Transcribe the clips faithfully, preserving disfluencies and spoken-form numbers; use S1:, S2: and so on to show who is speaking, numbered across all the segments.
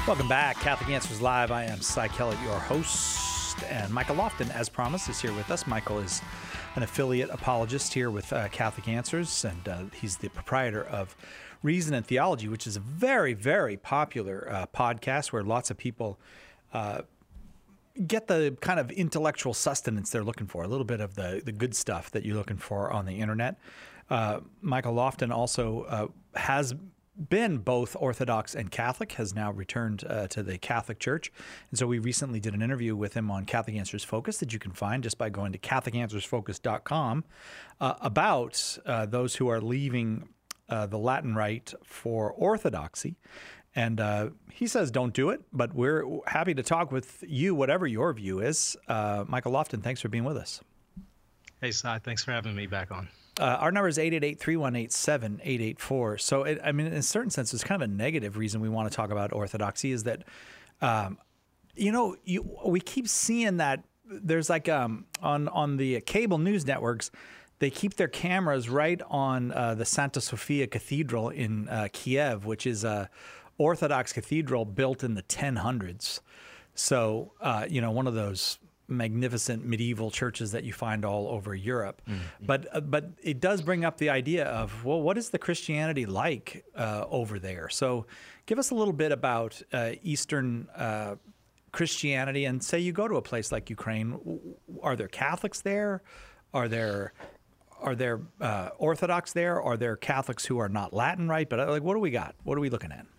S1: Welcome back, Catholic Answers Live. I am Cy Kellett, your host, and Michael Lofton, as promised, is here with us. Michael is an affiliate apologist here with uh, Catholic Answers, and uh, he's the proprietor of Reason and Theology, which is a very, very popular uh, podcast where lots of people uh, get the kind of intellectual sustenance they're looking for, a little bit of the, the good stuff that you're looking for on the internet. Uh, Michael Lofton also uh, has been both Orthodox and Catholic, has now returned uh, to the Catholic Church. And so we recently did an interview with him on Catholic Answers Focus that you can find just by going to Catholic Answers Focus dot com uh, about uh, those who are leaving uh, the Latin Rite for Orthodoxy. And uh, he says don't do it, but we're happy to talk with you, whatever your view is. Uh, Michael Lofton, thanks for being with us.
S2: Hey, Cy, thanks for having me back on.
S1: Uh, our number is eight eight eight, three one eight, seven eight eight four. So, it, I mean, in a certain sense, it's kind of a negative reason we want to talk about Orthodoxy is that, um, you know, you, we keep seeing that there's like um, on, on the cable news networks, they keep their cameras right on uh, the Santa Sofia Cathedral in uh, Kiev, which is a Orthodox cathedral built in the ten hundreds. So, uh, you know, one of those magnificent medieval churches that you find all over Europe. Mm-hmm. But uh, but it does bring up the idea of, well, what is the Christianity like uh, over there? So give us a little bit about uh, Eastern uh, Christianity, and say you go to a place like Ukraine. Are there Catholics there? Are there are there uh, Orthodox there? Are there Catholics who are not Latin Rite? But uh, like, what do we got? What are we looking at?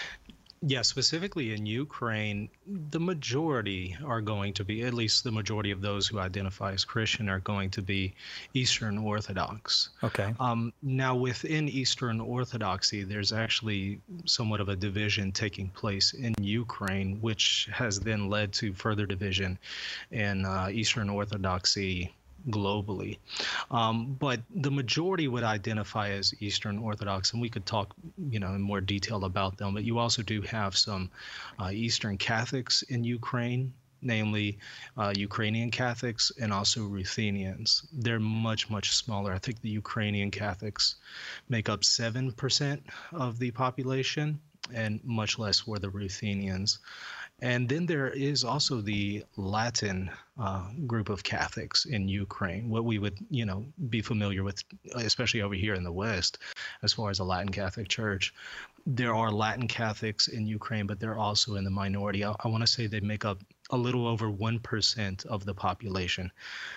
S2: Yeah, specifically in Ukraine, the majority are going to be, at least the majority of those who identify as Christian are going to be Eastern Orthodox.
S1: Okay.
S2: Um, now, within Eastern Orthodoxy, there's actually somewhat of a division taking place in Ukraine, which has then led to further division in uh, Eastern Orthodoxy globally. Um, but the majority would identify as Eastern Orthodox, and we could talk, you know, in more detail about them. But you also do have some uh, Eastern Catholics in Ukraine, namely uh, Ukrainian Catholics and also Ruthenians. They're much, much smaller. I think the Ukrainian Catholics make up seven percent of the population, and much less were the Ruthenians. And then there is also the Latin uh, group of Catholics in Ukraine, what we would, you know, be familiar with, especially over here in the West, as far as the Latin Catholic Church. There are Latin Catholics in Ukraine, but they're also in the minority. I, I want to say they make up a little over one percent of the population.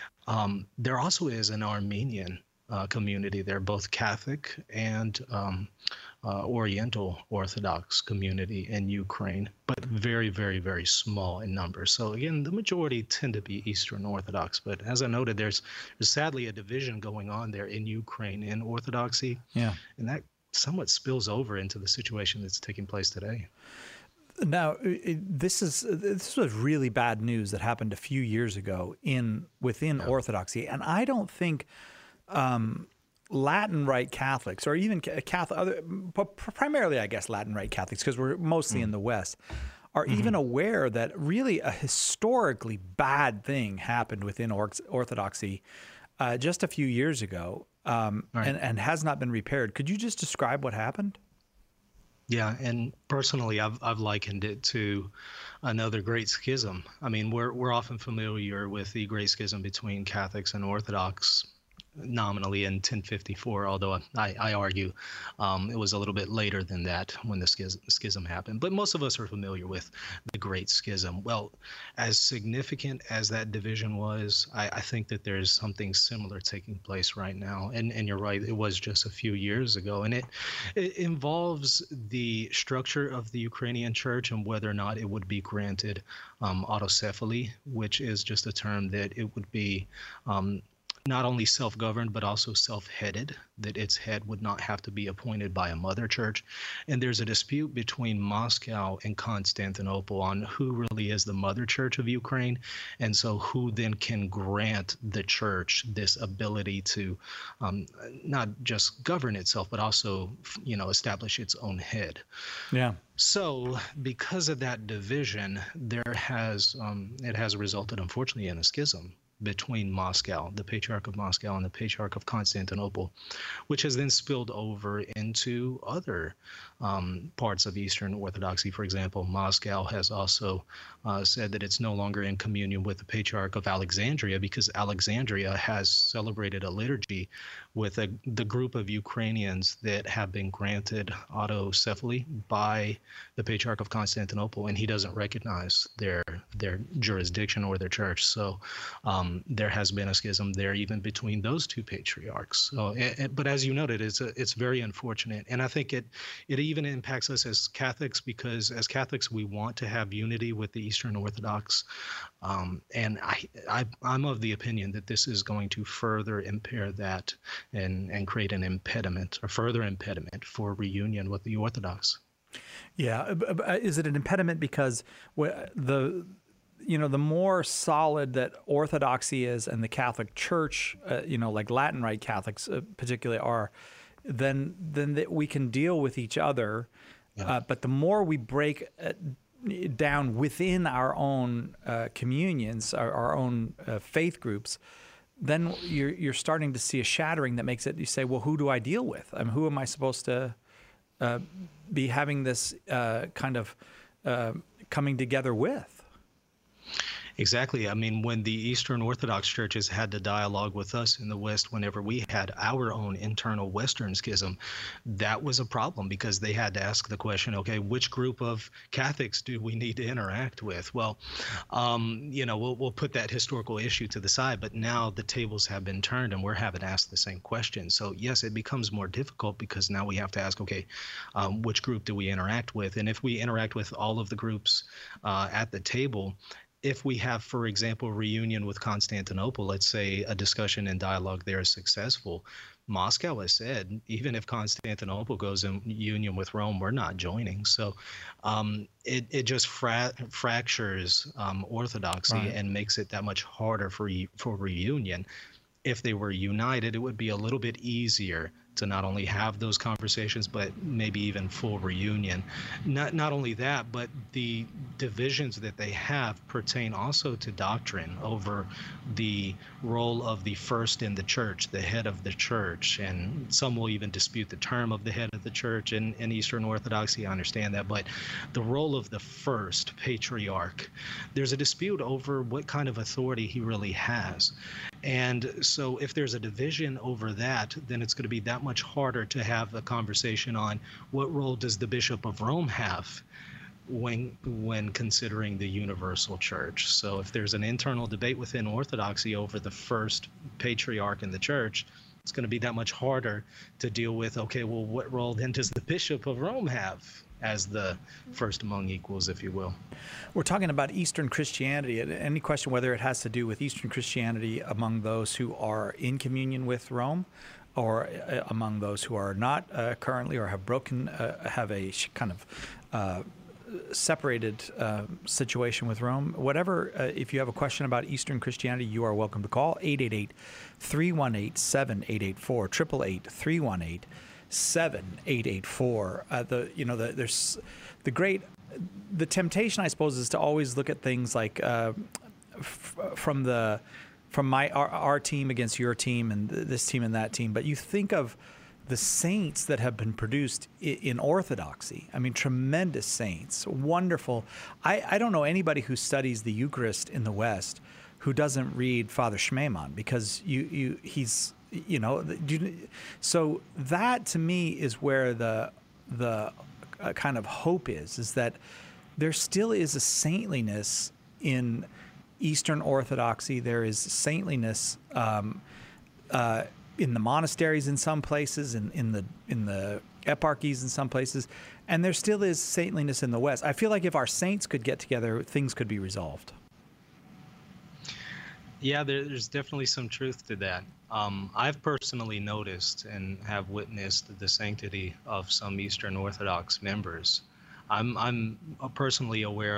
S2: Um, there also is an Armenian Uh, community. They're both Catholic and um, uh, Oriental Orthodox community in Ukraine, but very, very, very small in numbers. So again, the majority tend to be Eastern Orthodox. But as I noted, there's, there's sadly a division going on there in Ukraine in Orthodoxy.
S1: Yeah.
S2: And that somewhat spills over into the situation that's taking place today.
S1: Now, it, this is this was really bad news that happened a few years ago in within yeah. Orthodoxy, and I don't think Um, Latin Rite Catholics, or even Catholic, other, primarily, I guess, Latin Rite Catholics, because we're mostly mm. in the West, are mm-hmm. even aware that really a historically bad thing happened within or- Orthodoxy uh, just a few years ago, um, right. and, and has not been repaired. Could you just describe what happened?
S2: Yeah, and personally, I've I've likened it to another great schism. I mean, we're we're often familiar with the great schism between Catholics and Orthodox, nominally in ten fifty-four, although I, I argue um, it was a little bit later than that when the schism, schism happened. But most of us are familiar with the Great Schism. Well, as significant as that division was, I, I think that there's something similar taking place right now. And and you're right, it was just a few years ago. And it, it involves the structure of the Ukrainian church and whether or not it would be granted um, autocephaly, which is just a term that it would be um, not only self-governed, but also self-headed, that its head would not have to be appointed by a mother church. And there's a dispute between Moscow and Constantinople on who really is the mother church of Ukraine. And so who then can grant the church this ability to um, not just govern itself, but also, you know, establish its own head.
S1: Yeah.
S2: So because of that division, there has um, it has resulted, unfortunately, in a schism. between Moscow, the Patriarch of Moscow, and the Patriarch of Constantinople, which has then spilled over into other um, parts of Eastern Orthodoxy. For example, Moscow has also uh, said that it's no longer in communion with the Patriarch of Alexandria because Alexandria has celebrated a liturgy with a, the group of Ukrainians that have been granted autocephaly by the Patriarch of Constantinople, and he doesn't recognize their their jurisdiction or their church. So um, there has been a schism there even between those two patriarchs. So, it, it, but as you noted, it's a, it's very unfortunate, and I think it it even impacts us as Catholics because as Catholics we want to have unity with the Eastern Orthodox, um, and I, I I'm of the opinion that this is going to further impair that and and create an impediment or further impediment for reunion with the Orthodox.
S1: Yeah, is it an impediment because the you know the more solid that Orthodoxy is and the Catholic Church, uh, you know, like Latin Rite Catholics uh, particularly are, then then that we can deal with each other. Yeah. Uh, but the more we break uh, down within our own uh, communions, our, our own uh, faith groups, then you're you're starting to see a shattering that makes it. You say, well, who do I deal with? I mean, who am I supposed to uh, be having this uh, kind of uh, coming together with?
S2: Exactly. I mean, when the Eastern Orthodox churches had to dialogue with us in the West, whenever we had our own internal Western schism, that was a problem because they had to ask the question, okay, which group of Catholics do we need to interact with? Well, um, you know, we'll, we'll put that historical issue to the side, but now the tables have been turned and we're having to ask the same question. So yes, it becomes more difficult because now we have to ask, okay, um, which group do we interact with? And if we interact with all of the groups uh, at the table, if we have, for example, reunion with Constantinople, let's say a discussion and dialogue there is successful, Moscow has said, even if Constantinople goes in union with Rome, we're not joining. So um, it, it just fra- fractures um, Orthodoxy right. and makes it that much harder for, re- for reunion. If they were united, it would be a little bit easier to not only have those conversations, but maybe even full reunion. Not not only that, but the divisions that they have pertain also to doctrine over the role of the first in the church, the head of the church. And some will even dispute the term of the head of the church in, in Eastern Orthodoxy. I understand that. But the role of the first patriarch, there's a dispute over what kind of authority he really has. And so if there's a division over that, then it's going to be that much harder to have a conversation on what role does the Bishop of Rome have when when considering the universal church. So if there's an internal debate within Orthodoxy over the first patriarch in the church, it's going to be that much harder to deal with, okay, well, what role then does the Bishop of Rome have as the first among equals, if you will?
S1: We're talking about Eastern Christianity. Any question whether it has to do with Eastern Christianity among those who are in communion with Rome, or uh, among those who are not uh, currently, or have broken, uh, have a kind of uh, separated uh, situation with Rome. Whatever, uh, if you have a question about Eastern Christianity, you are welcome to call eight eight eight, three one eight, seven eight eight four, eight eight eight, three one eight, seven eight eight four. Uh, the you know the, there's the great the temptation, I suppose, is to always look at things like uh, f- from the from my our, our team against your team and this team and that team. But you think of the saints that have been produced in, in Orthodoxy. I mean, tremendous saints, wonderful. I, I don't know anybody who studies the Eucharist in the West who doesn't read Father Schmemann, because you you he's you know you, so that to me is where the the uh, kind of hope is is that there still is a saintliness in Eastern Orthodoxy. There is saintliness um, uh, in the monasteries in some places, in, in the in the eparchies in some places, and there still is saintliness in the West. I feel like if our saints could get together, things could be resolved.
S2: Yeah, there, there's definitely some truth to that. Um, I've personally noticed and have witnessed the sanctity of some Eastern Orthodox members. I'm I'm personally aware of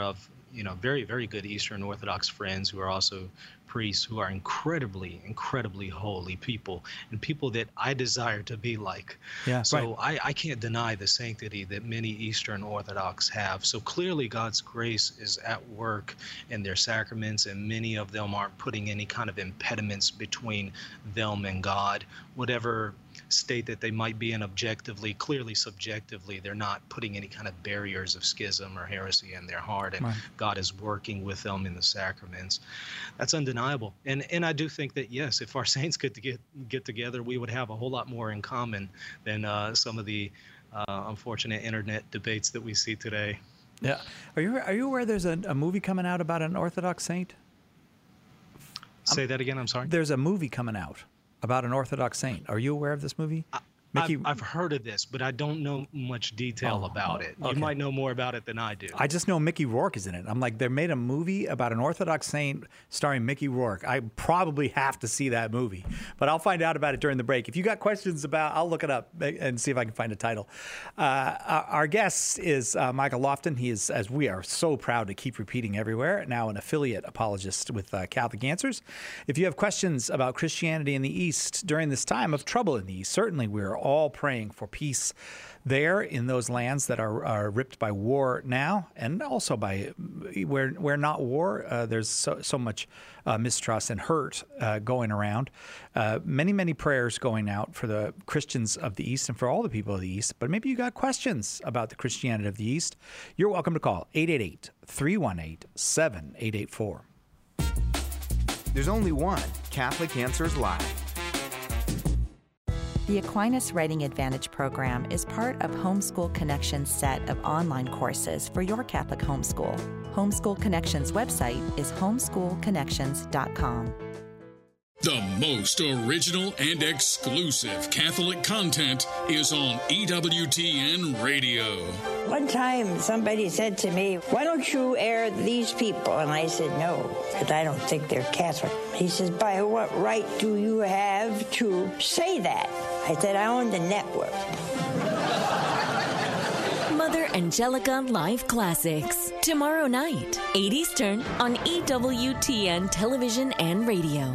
S2: you know, very, very good Eastern Orthodox friends who are also priests who are incredibly, incredibly holy people and people that I desire to be like.
S1: Yeah,
S2: so
S1: right.
S2: I, I can't deny the sanctity that many Eastern Orthodox have. So clearly God's grace is at work in their sacraments, and many of them aren't putting any kind of impediments between them and God. Whatever state that they might be in objectively, clearly subjectively, they're not putting any kind of barriers of schism or heresy in their heart, and
S1: Right.
S2: God is working with them in the sacraments. That's undeniable. And and I do think that, yes, if our saints could to get get together, we would have a whole lot more in common than uh, some of the uh, unfortunate internet debates that we see today.
S1: Yeah. Are you are you aware there's a, a movie coming out about an Orthodox saint?
S2: Say that again, I'm sorry?
S1: There's a movie coming out about an Orthodox saint. Are you aware of this movie?
S2: I,
S1: Mickey,
S2: I've, I've heard of this, but I don't know much detail
S1: Oh,
S2: about
S1: oh,
S2: it. You
S1: okay.
S2: might know more about it than I do.
S1: I just know Mickey Rourke is in it. I'm like, they made a movie about an Orthodox saint starring Mickey Rourke. I probably have to see that movie, but I'll find out about it during the break. If you got questions about, I'll look it up and see if I can find a title. Uh, our guest is uh, Michael Lofton. He is, as we are so proud to keep repeating everywhere, now an affiliate apologist with uh, Catholic Answers. If you have questions about Christianity in the East during this time of trouble in the East, certainly we're all praying for peace there in those lands that are, are ripped by war now, and also by where where not war, uh, there's so, so much uh, mistrust and hurt uh, going around. Uh, many, many prayers going out for the Christians of the East and for all the people of the East. But maybe you got questions about the Christianity of the East. You're welcome to call eight eight eight, three one eight, seven eight eight four.
S3: There's only one Catholic Answers Live.
S4: The Aquinas Writing Advantage program is part of Homeschool Connections' set of online courses for your Catholic homeschool. Homeschool Connections' website is homeschool connections dot com.
S5: The most original and exclusive Catholic content is on E W T N Radio.
S6: One time somebody said to me, "Why don't you air these people?" And I said, "No, because I don't think they're Catholic." He says, "By what right do you have to say that?" I said, "I own the network."
S7: Mother Angelica Live Classics. Tomorrow night, eight Eastern on E W T N Television and Radio.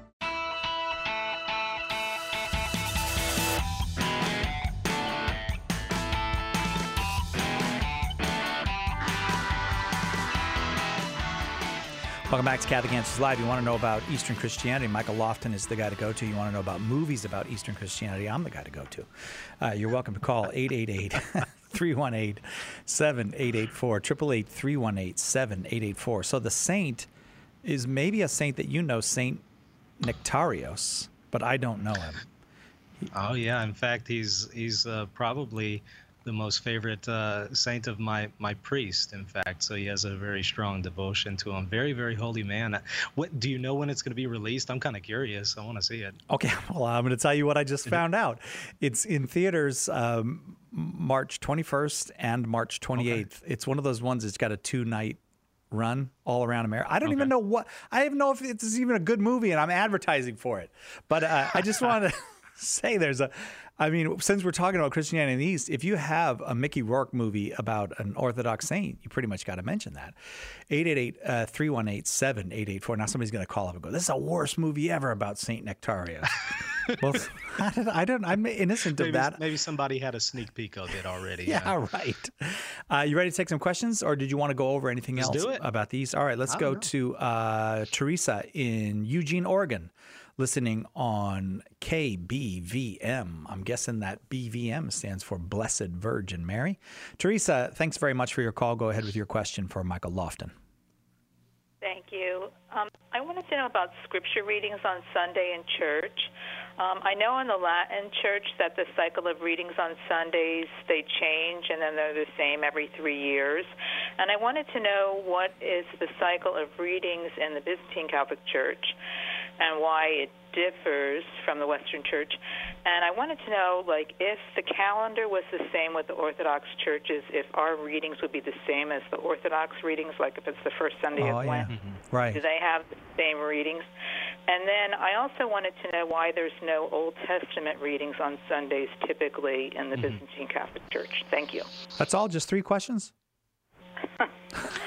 S1: Welcome back to Catholic Answers Live. You want to know about Eastern Christianity, Michael Lofton is the guy to go to. You want to know about movies about Eastern Christianity, I'm the guy to go to. Uh, you're welcome to call eight eight eight, three one eight, seven eight eight four, eight eight eight, three one eight, seven eight eight four. So the saint is maybe a saint that you know, Saint Nectarios, but I don't know him.
S2: Oh, yeah. In fact, he's he's uh, probably the most favorite uh, saint of my my priest, in fact. So he has a very strong devotion to him. Very, very holy man. What do you know when it's going to be released? I'm kind of curious. I want to see it.
S1: Okay, well, I'm going to tell you what I just found out. It's in theaters um, March twenty-first and March twenty-eighth. Okay. It's one of those ones that's got a two-night run all around America. I don't okay. even know what, I don't even know if it's even a good movie, and I'm advertising for it. But uh, I just want to say there's a, I mean, since we're talking about Christianity in the East, if you have a Mickey Rourke movie about an Orthodox saint, you pretty much got to mention that. eight eight eight, three one eight, seven eight eight four. Now somebody's going to call up and go, "This is the worst movie ever about Saint Nectarios." Well, I don't, I don't, I'm innocent
S2: maybe,
S1: of that.
S2: Maybe somebody had a sneak peek of it already.
S1: Yeah, yeah. Right. Uh, you ready to take some questions, or did you want to go over anything
S2: let's
S1: else
S2: do it.
S1: about these? All right, let's go know. to uh, Teresa in Eugene, Oregon, listening on K B V M. I'm guessing that B V M stands for Blessed Virgin Mary. Teresa, thanks very much for your call. Go ahead with your question for Michael Lofton.
S8: Thank you. Um, I wanted to know about scripture readings on Sunday in church. Um, I know in the Latin church that the cycle of readings on Sundays, they change, and then they're the same every three years. And I wanted to know what is the cycle of readings in the Byzantine Catholic Church and why it differs from the Western Church. And I wanted to know, like, if the calendar was the same with the Orthodox churches, if our readings would be the same as the Orthodox readings, like if it's the first Sunday
S1: oh,
S8: of
S1: yeah.
S8: Lent.
S1: Mm-hmm. Right.
S8: Do they have the same readings? And then I also wanted to know why there's no Old Testament readings on Sundays typically in the mm-hmm. Byzantine Catholic Church. Thank you.
S1: That's all? Just three questions?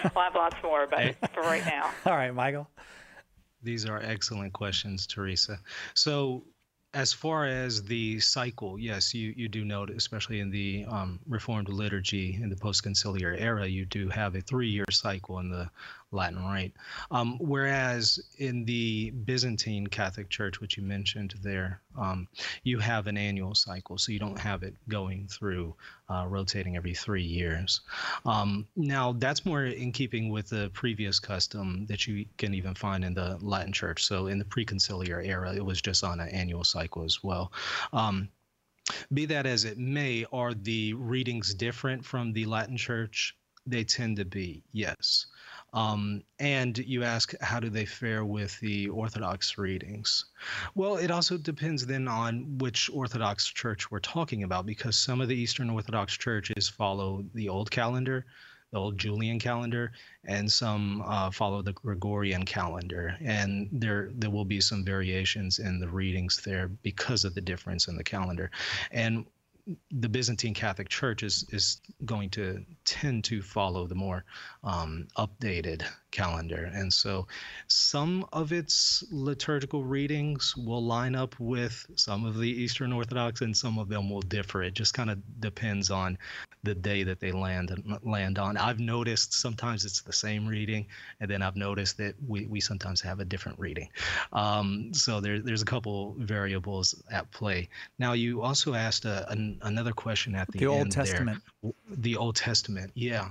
S8: We'll have lots more, but for right now.
S1: All right, Michael.
S2: These are excellent questions, Teresa. So as far as the cycle, yes, you, you do note, especially in the um, Reformed liturgy in the post-conciliar era, you do have a three-year cycle in the Latin Rite. Um, whereas in the Byzantine Catholic Church, which you mentioned there, um, you have an annual cycle, so you don't have it going through uh, rotating every three years. Um, now, that's more in keeping with the previous custom that you can even find in the Latin Church. So in the pre-conciliar era, it was just on an annual cycle as well. Um, be that as it may, are the readings different from the Latin Church? They tend to be, yes. Um, and you ask, how do they fare with the Orthodox readings? Well, it also depends then on which Orthodox church we're talking about, because some of the Eastern Orthodox churches follow the old calendar, the old Julian calendar, and some uh, follow the Gregorian calendar. And there there will be some variations in the readings there because of the difference in the calendar. And the Byzantine Catholic Church is, is going to tend to follow the more um, updated calendar. And so some of its liturgical readings will line up with some of the Eastern Orthodox, and some of them will differ. It just kind of depends on the day that they land land on. I've noticed sometimes it's the same reading, and then I've noticed that we, we sometimes have a different reading. Um, so there, there's a couple variables at play. Now, you also asked a, an, another question at the,
S1: the
S2: end
S1: Old Testament.
S2: there. The Old Testament, yeah.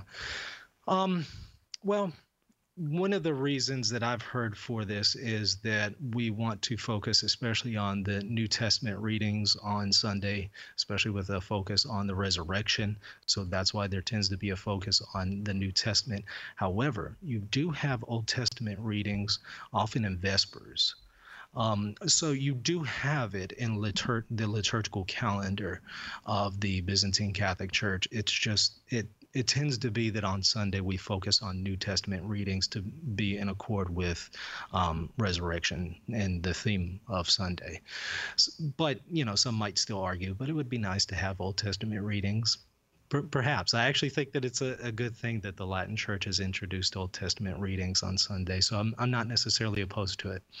S2: Um, well, one of the reasons that I've heard for this is that we want to focus especially on the New Testament readings on Sunday, especially with a focus on the resurrection. So that's why there tends to be a focus on the New Testament. However, you do have Old Testament readings often in Vespers. Um, so you do have it in litur- the liturgical calendar of the Byzantine Catholic Church. It's just, it it tends to be that on Sunday we focus on New Testament readings to be in accord with um, resurrection and the theme of Sunday. But, you know, some might still argue, but it would be nice to have Old Testament readings. Per- perhaps. I actually think that it's a, a good thing that the Latin Church has introduced Old Testament readings on Sunday, so I'm, I'm not necessarily opposed to it.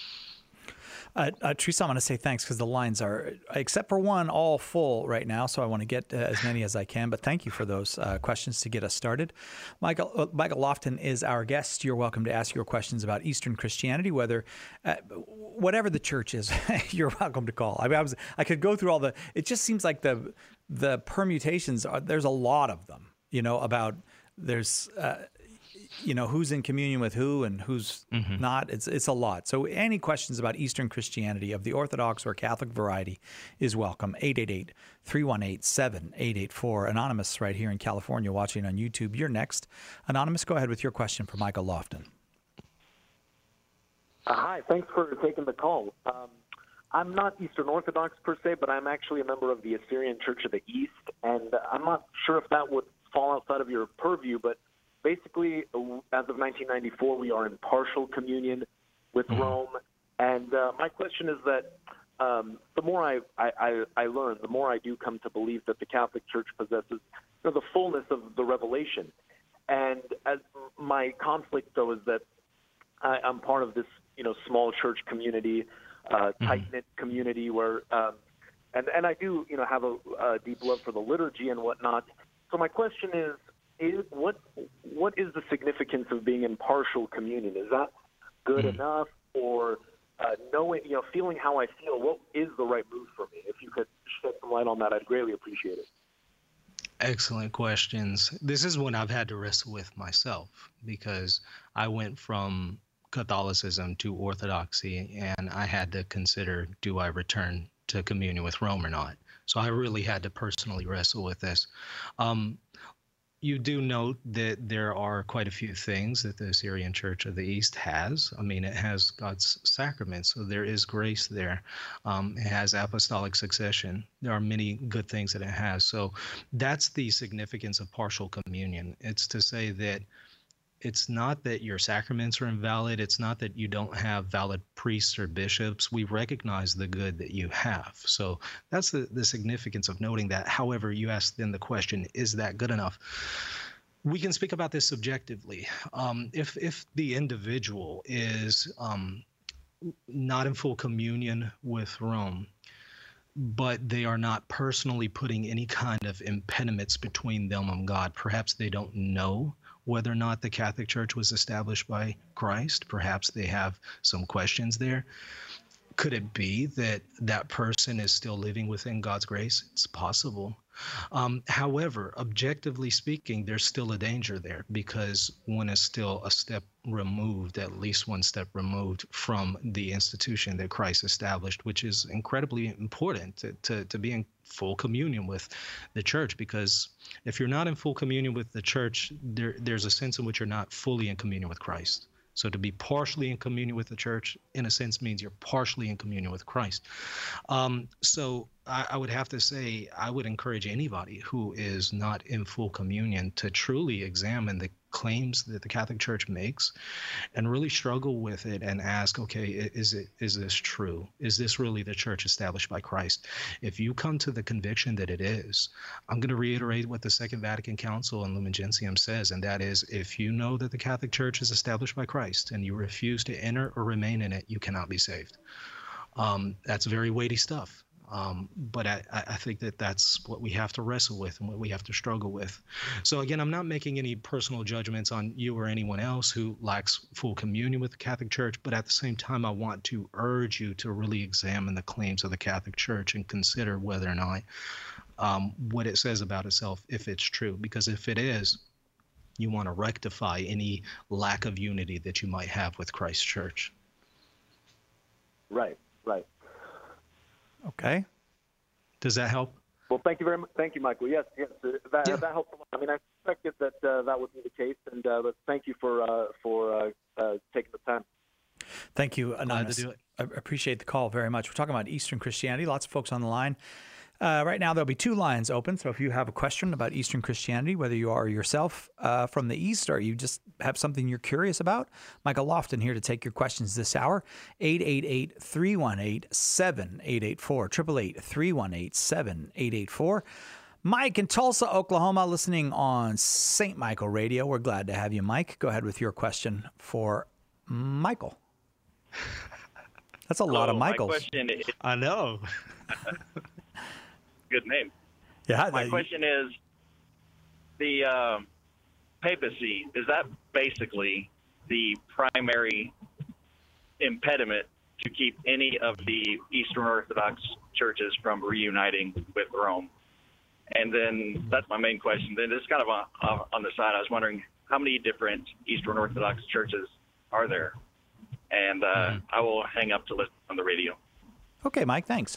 S1: Uh, uh, Teresa, I want to say thanks because the lines are, except for one, all full right now. So I want to get uh, as many as I can. But thank you for those uh, questions to get us started. Michael uh, Michael Lofton is our guest. You're welcome to ask your questions about Eastern Christianity, whether uh, whatever the church is. You're welcome to call. I mean, I was I could go through all the. It just seems like the the permutations are. There's a lot of them. You know about there's. Uh, you know, who's in communion with who and who's mm-hmm. not. It's it's a lot. So any questions about Eastern Christianity of the Orthodox or Catholic variety is welcome. eight eight eight, three one eight, seven eight eight four. Anonymous right here in California watching on YouTube. You're next. Anonymous, go ahead with your question for Michael Lofton.
S9: Uh, hi. Thanks for taking the call. Um, I'm not Eastern Orthodox per se, but I'm actually a member of the Assyrian Church of the East, and I'm not sure if that would fall outside of your purview, but basically, as of nineteen ninety-four, we are in partial communion with mm-hmm. Rome. And uh, my question is that um, the more I, I, I learn, the more I do come to believe that the Catholic Church possesses you know, the fullness of the revelation. And as my conflict, though, is that I, I'm part of this you know small church community, uh, tight-knit mm-hmm. community where, um, and, and I do you know have a, a deep love for the liturgy and whatnot. So my question is, Is, what what is the significance of being in partial communion? Is that good mm. enough, or uh, knowing, you know, feeling how I feel? What is the right move for me? If you could shed some light on that, I'd greatly appreciate it.
S2: Excellent questions. This is one I've had to wrestle with myself because I went from Catholicism to Orthodoxy, and I had to consider, do I return to communion with Rome or not? So I really had to personally wrestle with this. Um, You do note that there are quite a few things that the Assyrian Church of the East has. I mean, it has God's sacraments, so there is grace there. Um, it has apostolic succession. There are many good things that it has. So that's the significance of partial communion. It's to say that it's not that your sacraments are invalid. It's not that you don't have valid priests or bishops. We recognize the good that you have. So that's the, the significance of noting that. However, you asked then the question, is that good enough? We can speak about this subjectively. Um, if if the individual is um, not in full communion with Rome, but they are not personally putting any kind of impediments between them and God, perhaps they don't know whether or not the Catholic Church was established by Christ. Perhaps they have some questions there. Could it be that that person is still living within God's grace? It's possible. Um, however, objectively speaking, there's still a danger there, because one is still a step removed, at least one step removed from the institution that Christ established, which is incredibly important to, to, to be in full communion with the church. Because if you're not in full communion with the church, there, there's a sense in which you're not fully in communion with Christ. So to be partially in communion with the church, in a sense, means you're partially in communion with Christ. Um, so I, I would have to say, I would encourage anybody who is not in full communion to truly examine the claims that the Catholic Church makes and really struggle with it and ask, okay, is it is this true? Is this really the church established by Christ? If you come to the conviction that it is, I'm going to reiterate what the Second Vatican Council and Lumen Gentium says, and that is, if you know that the Catholic Church is established by Christ and you refuse to enter or remain in it, you cannot be saved. Um, that's very weighty stuff. Um, but I, I think that that's what we have to wrestle with and what we have to struggle with. So again, I'm not making any personal judgments on you or anyone else who lacks full communion with the Catholic Church, but at the same time, I want to urge you to really examine the claims of the Catholic Church and consider whether or not um, what it says about itself, if it's true. Because if it is, you want to rectify any lack of unity that you might have with Christ's Church.
S9: Right, right.
S1: Okay.
S2: Does that help?
S9: Well, thank you very much. Thank you, Michael. Yes, yes, uh, that,
S2: Yeah.
S9: that helps a lot. I mean, I expected that uh, that would be the case, and uh, but thank you for uh, for uh, uh, taking the time.
S1: Thank you, Anonymous.
S2: do it.
S1: I appreciate the call very much. We're talking about Eastern Christianity. Lots of folks on the line. Uh, right now, there'll be two lines open. So if you have a question about Eastern Christianity, whether you are yourself uh, from the East or you just have something you're curious about, Michael Lofton here to take your questions this hour. eight eight eight, three one eight, seven eight eight four, eight eight eight, three one eight, seven eight eight four. Mike in Tulsa, Oklahoma, listening on Saint Michael Radio. We're glad to have you, Mike. Go ahead with your question for Michael. That's a
S10: Hello,
S1: lot of Michaels.
S10: My question is,
S2: I know.
S10: good name.
S1: Yeah.
S10: My question is, the uh, papacy, is that basically the primary impediment to keep any of the Eastern Orthodox churches from reuniting with Rome? And then that's my main question. Then just kind of on, on the side, I was wondering how many different Eastern Orthodox churches are there? And uh, mm-hmm. I will hang up to listen on the radio.
S1: Okay, Mike, thanks.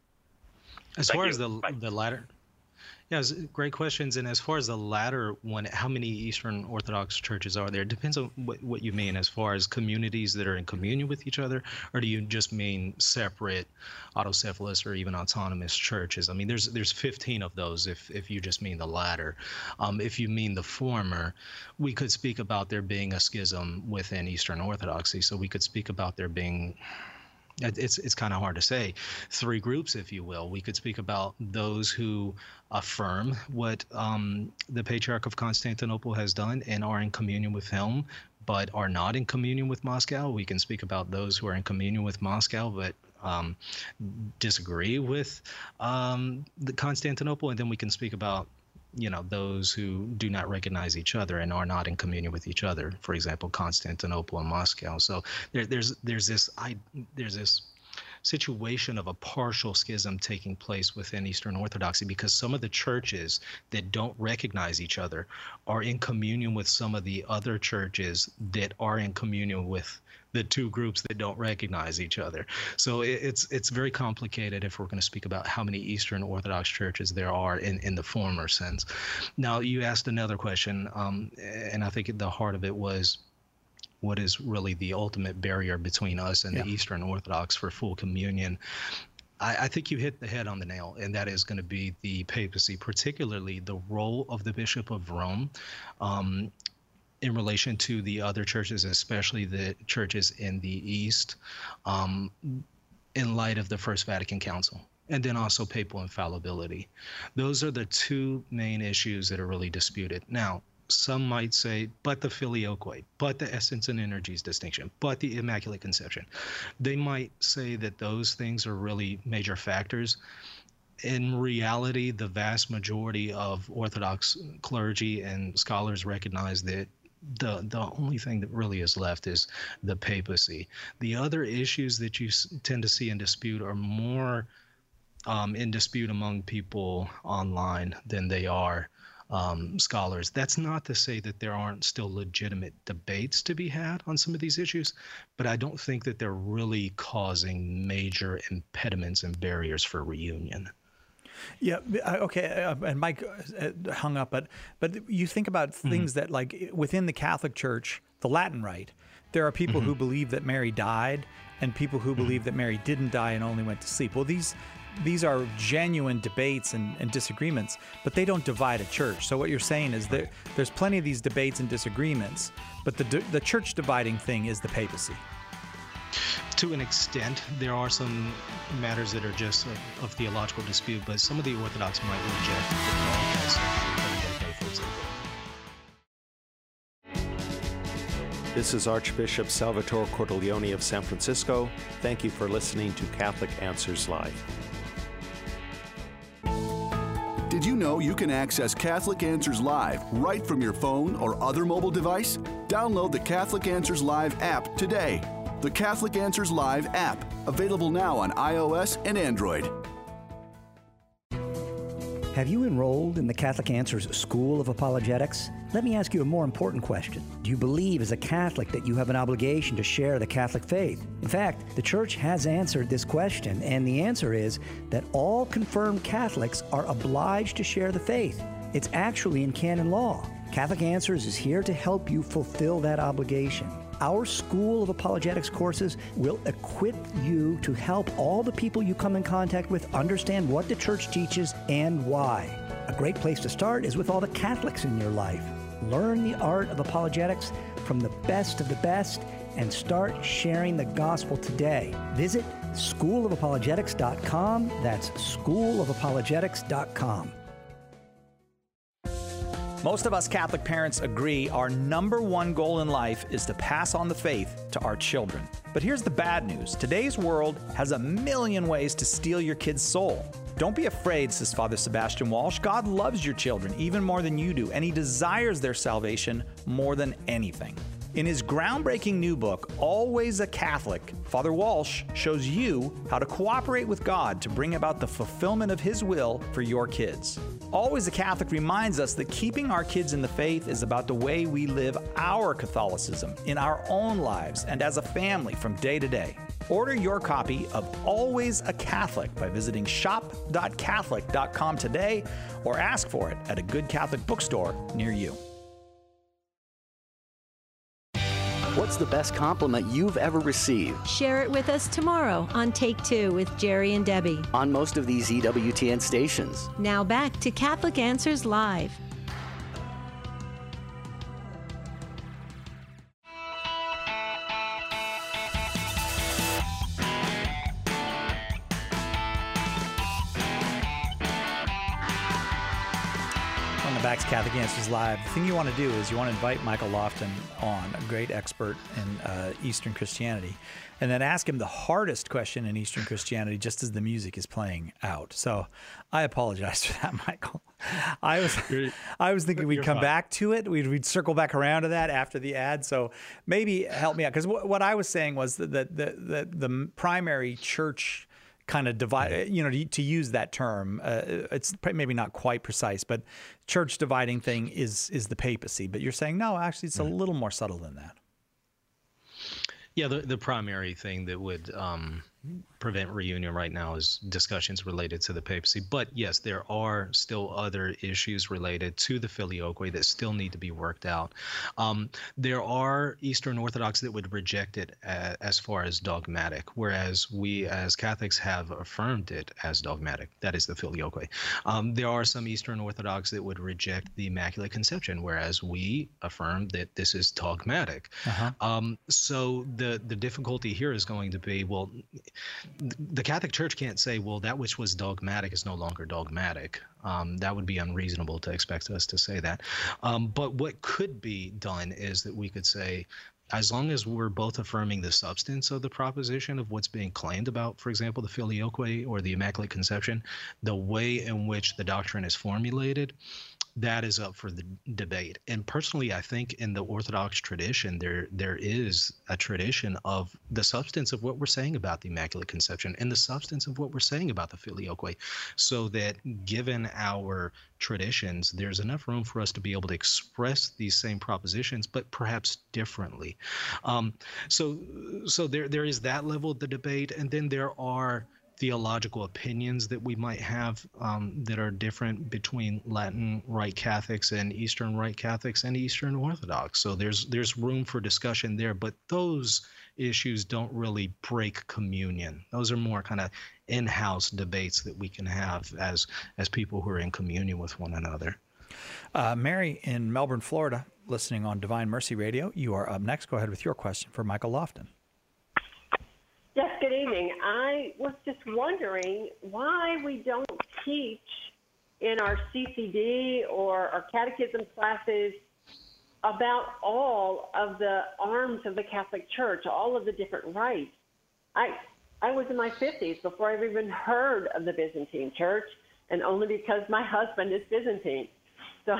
S2: As
S10: Thank
S2: far
S10: you.
S2: as the
S10: Bye.
S2: the latter, yeah, it's great questions. And as far as the latter one, how many Eastern Orthodox churches are there? It depends on what, what you mean as far as communities that are in communion with each other, or do you just mean separate autocephalous or even autonomous churches? I mean, there's there's fifteen of those if if you just mean the latter. Um, if you mean the former, we could speak about there being a schism within Eastern Orthodoxy. So we could speak about there being It's it's kind of hard to say. Three groups, if you will. We could speak about those who affirm what um, the Patriarch of Constantinople has done and are in communion with him, but are not in communion with Moscow. We can speak about those who are in communion with Moscow, but um, disagree with um, the Constantinople. And then we can speak about you know, those who do not recognize each other and are not in communion with each other. For example, Constantinople and Moscow. So there, there's there's this I there's this situation of a partial schism taking place within Eastern Orthodoxy, because some of the churches that don't recognize each other are in communion with some of the other churches that are in communion with the two groups that don't recognize each other. So it, it's it's very complicated if we're going to speak about how many Eastern Orthodox churches there are in, in the former sense. Now, you asked another question, um, and I think the heart of it was, what is really the ultimate barrier between us and yeah. the Eastern Orthodox for full communion? I, I think you hit the head on the nail, and that is going to be the papacy, particularly the role of the Bishop of Rome um, in relation to the other churches, especially the churches in the East, um, in light of the First Vatican Council. And then also papal infallibility. Those are the two main issues that are really disputed. Now, some might say, but the filioque, but the essence and energies distinction, but the Immaculate Conception. They might say that those things are really major factors. In reality, the vast majority of Orthodox clergy and scholars recognize that the the only thing that really is left is the papacy. The other issues that you s- tend to see in dispute are more um, in dispute among people online than they are um, scholars. That's not to say that there aren't still legitimate debates to be had on some of these issues, but I don't think that they're really causing major impediments and barriers for reunion.
S1: Yeah. Okay. Uh, and Mike uh, hung up, but but you think about things mm-hmm. that, like, within the Catholic Church, the Latin Rite, there are people mm-hmm. who believe that Mary died, and people who mm-hmm. believe that Mary didn't die and only went to sleep. Well, these these are genuine debates and, and disagreements, but they don't divide a church. So what you're saying is that there's plenty of these debates and disagreements, but the the church dividing thing is the papacy.
S2: To an extent, there are some matters that are just of, of theological dispute, but some of the Orthodox might reject the dogma as for example.
S11: This is Archbishop Salvatore Cordileone of San Francisco. Thank you for listening to Catholic Answers Live.
S12: Did you know you can access Catholic Answers Live right from your phone or other mobile device? Download the Catholic Answers Live app today. The Catholic Answers Live app, available now on iOS and Android.
S13: Have you enrolled in the Catholic Answers School of Apologetics? Let me ask you a more important question. Do you believe as a Catholic that you have an obligation to share the Catholic faith? In fact, the Church has answered this question, and the answer is that all confirmed Catholics are obliged to share the faith. It's actually in canon law. Catholic Answers is here to help you fulfill that obligation. Our School of Apologetics courses will equip you to help all the people you come in contact with understand what the Church teaches and why. A great place to start is with all the Catholics in your life. Learn the art of apologetics from the best of the best and start sharing the gospel today. Visit school of apologetics dot com. That's school of apologetics dot com.
S1: Most of us Catholic parents agree our number one goal in life is to pass on the faith to our children. But here's the bad news. Today's world has a million ways to steal your kid's soul. Don't be afraid, says Father Sebastian Walsh. God loves your children even more than you do, and He desires their salvation more than anything. In his groundbreaking new book, Always a Catholic, Father Walsh shows you how to cooperate with God to bring about the fulfillment of His will for your kids. Always a Catholic reminds us that keeping our kids in the faith is about the way we live our Catholicism in our own lives and as a family from day to day. Order your copy of Always a Catholic by visiting shop dot catholic dot com today or ask for it at a good Catholic bookstore near you.
S14: What's the best compliment you've ever received?
S15: Share it with us tomorrow on Take Two with Jerry and Debbie.
S14: On most of these E W T N stations.
S15: Now back to Catholic Answers Live.
S1: Back to Catholic Answers Live. The thing you want to do is you want to invite Michael Lofton on, a great expert in uh, Eastern Christianity, and then ask him the hardest question in Eastern Christianity just as the music is playing out. So I apologize for that, Michael. I was I was thinking we'd come fine. back to it. We'd, we'd circle back around to that after the ad. So maybe help me out. Because w- what I was saying was that the, the, the, the primary church kind of divide, you know, to, to use that term, uh, it's maybe not quite precise, but church dividing thing is is the papacy. But you're saying, no, actually, it's a little more subtle than that.
S2: Yeah, the, the primary thing that would um, prevent reunion right now is discussions related to the papacy. But yes, there are still other issues related to the filioque that still need to be worked out. Um, there are Eastern Orthodox that would reject it as, as far as dogmatic, whereas we as Catholics have affirmed it as dogmatic. That is the filioque. Um, there are some Eastern Orthodox that would reject the Immaculate Conception, whereas we affirm that this is dogmatic. Uh-huh. Um, so the The, the difficulty here is going to be, well, the Catholic Church can't say, well, that which was dogmatic is no longer dogmatic. Um, that would be unreasonable to expect us to say that. Um, but what could be done is that we could say, as long as we're both affirming the substance of the proposition of what's being claimed about, for example, the filioque or the Immaculate Conception, the way in which the doctrine is formulated, that is up for the debate. And personally, I think in the Orthodox tradition, there there is a tradition of the substance of what we're saying about the Immaculate Conception and the substance of what we're saying about the filioque, so that given our traditions, there's enough room for us to be able to express these same propositions, but perhaps differently. Um, so so there there is that level of the debate, and then there are theological opinions that we might have um, that are different between Latin Rite Catholics and Eastern Rite Catholics and Eastern Orthodox. So there's there's room for discussion there, but those issues don't really break communion. Those are more kind of in-house debates that we can have as as people who are in communion with one another.
S1: Uh, Mary in Melbourne, Florida, listening on Divine Mercy Radio. You are up next. Go ahead with your question for Michael Lofton.
S16: Yes, good evening. I was just wondering why we don't teach in our C C D or our catechism classes about all of the arms of the Catholic Church, all of the different rites. I I was in my fifties before I ever even heard of the Byzantine Church, and only because my husband is Byzantine. So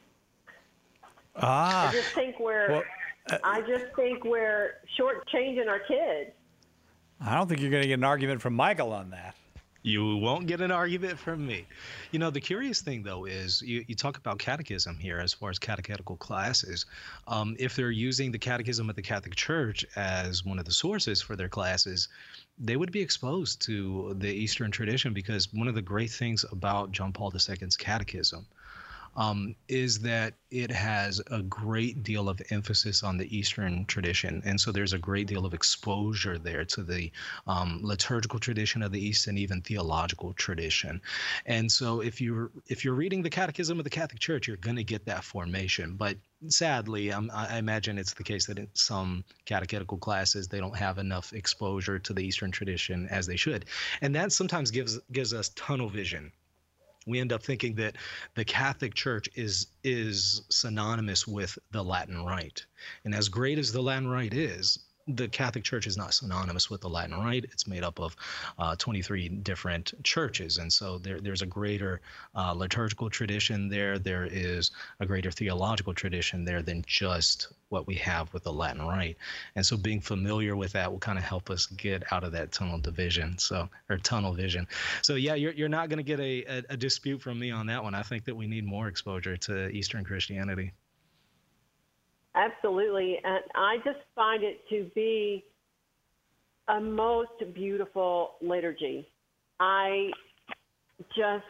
S1: ah,
S16: I just think we're
S1: well, uh,
S16: I just think we're shortchanging our kids.
S1: I don't think you're going to get an argument from Michael on that.
S2: You won't get an argument from me. You know, the curious thing, though, is you, you talk about catechism here as far as catechetical classes. Um, if they're using the Catechism of the Catholic Church as one of the sources for their classes, they would be exposed to the Eastern tradition, because one of the great things about John Paul the Second's catechism Um, is that it has a great deal of emphasis on the Eastern tradition. And so there's a great deal of exposure there to the um, liturgical tradition of the East and even theological tradition. And so if you're, if you're reading the Catechism of the Catholic Church, you're going to get that formation. But sadly, um, I imagine it's the case that in some catechetical classes, they don't have enough exposure to the Eastern tradition as they should. And that sometimes gives gives us tunnel vision. We end up thinking that the Catholic Church is is synonymous with the Latin Rite. And as great as the Latin Rite is, the Catholic Church is not synonymous with the Latin Rite. It's made up of uh, twenty-three different churches. And so there, there's a greater uh, liturgical tradition there. There is a greater theological tradition there than just what we have with the Latin Rite. And so being familiar with that will kind of help us get out of that tunnel division, so or tunnel vision. So yeah, you're, you're not going to get a, a, a dispute from me on that one. I think that we need more exposure to Eastern Christianity.
S16: Absolutely. And I just find it to be a most beautiful liturgy. I just,